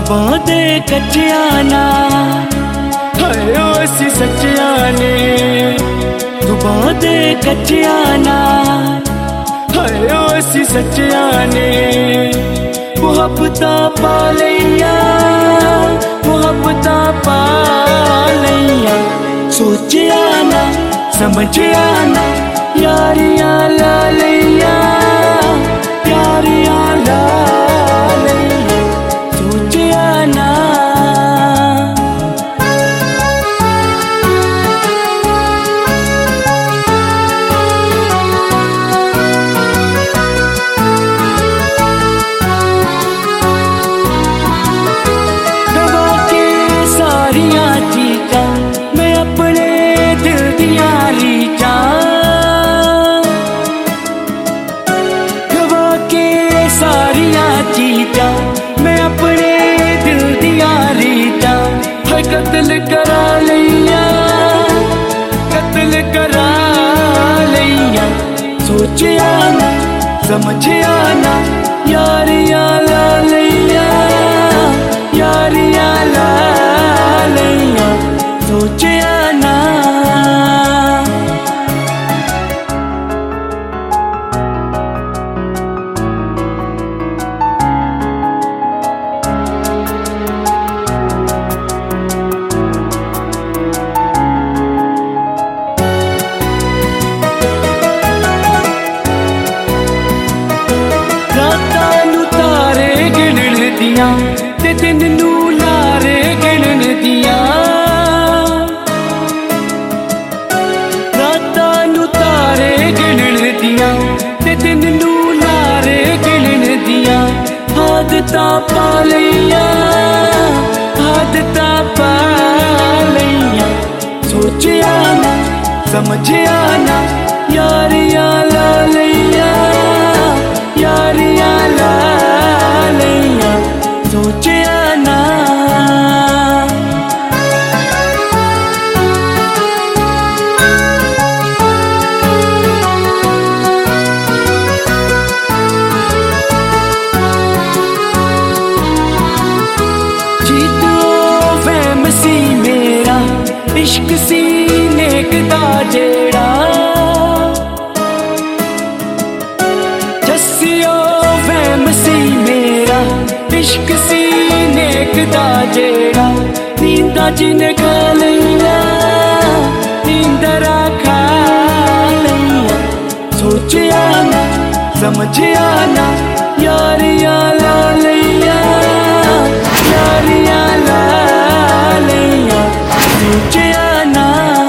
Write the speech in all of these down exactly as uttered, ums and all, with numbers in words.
जुबां दे कच्चिया ना हाय असी सच्चिया ने, जुबां दे कच्चिया ना हाय असी सच्चिया ने। मुहब्बतां पा लईया, मुहब्बतां पा लईया, सोचिया ना समझिया ना यारियां ला लईया, यारियां ला लईया, सोचिया ना। गवा के सारियां चीज़ां मैं अपने दिल दिया रीचां, गवा के सारियां चीज़ां मैं अपने दिल दिया रीचां। है कत्ल करा लईया, कत्ल करा लईया, सोचिया ना समझिया ना यारियां ला लईया, यारियां ला लईया, सोचिया ना। रातां नूं तारे गिणन दियां ते दिन नूं लारे गिणन दियां, रातां नूं तारे गिणन दियां ते दिन नूं लारे गिणन दियां। आदतां पा लईया, आदतां पा लईया, सोचिया ना समझिया ना यारियां ला लईया, यारियां ला लईया, सोचिया ना। जीतो वहम सी मेरा इश्क सी नेक दा जेड़ा, जस्सियो वहम सी मेरा इश्क सी नेक दा जेड़ा। नींदा जिन खा लईया, नींदरा खा लईया, सोचिया ना समझिया ना यारियां ला लईया, यारियां ला लईया, सोचिया ना।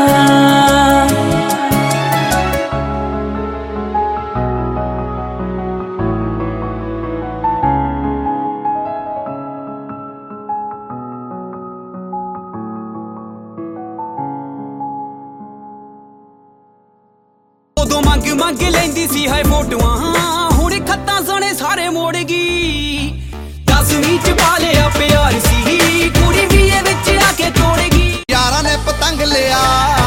उदों मंग मंग लैंदी सी है फोटोआं, हुण खत्तां सने सारे मोड़ गई। दसवीं च पा लिया प्यार सी, कुड़ी भी विच आके तोड़ गई। यारां ने पतंग लिया